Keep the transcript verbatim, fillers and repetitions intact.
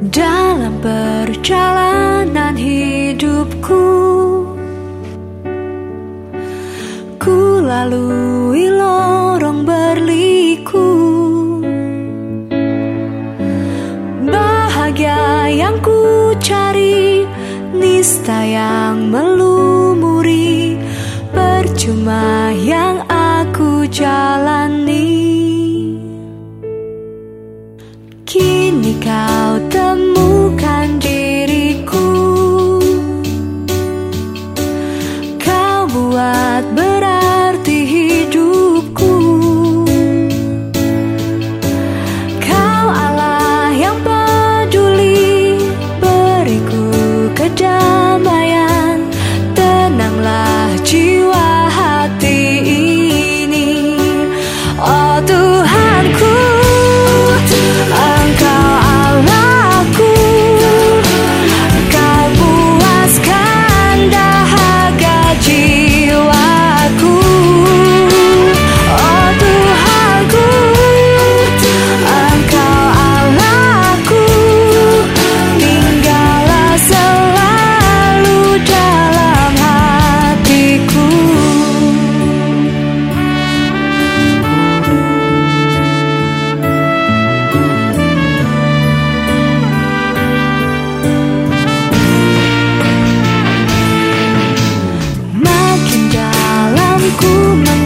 Dalam perjalanan hidupku, ku lalui lorong berliku. Bahagia yang ku cari, nista yang melumuri, percuma yang aku jalani. Kini kau temukan diriku, kau buat berarti hidupku. Kau Allah yang peduli, beriku kedamaian, tenanglah jiwa hati ini. Oh Tuhanku, Engkau Allahku, Kau puaskan dahaga jiwaku. Oh Tuhanku, Engkau Allahku, tinggallah selalu dalam hatiku. Makin dalam ku